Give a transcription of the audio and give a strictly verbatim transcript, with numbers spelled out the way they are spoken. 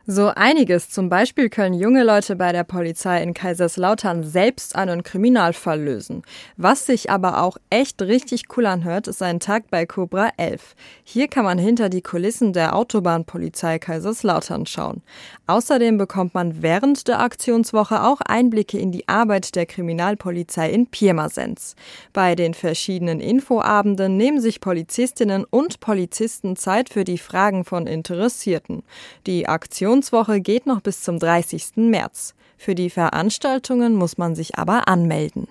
So einiges. Zum Beispiel können junge Leute bei der Polizei in Kaiserslautern selbst einen Kriminalfall lösen. Was sich aber auch echt richtig cool anhört, ist ein Tag bei Cobra elf. Hier kann man hinter die Kulissen der Autobahnpolizei Kaiserslautern schauen. Außerdem bekommt man während der Aktionswoche auch Einblicke in die Arbeit der Kriminalpolizei in Pirmasens. Bei den verschiedenen Infoabenden nehmen sich Polizistinnen und Polizisten Zeit für die Fragen von Interessierten. Die Aktionswoche geht noch bis zum dreißigsten März. Für die Veranstaltungen muss man sich aber anmelden.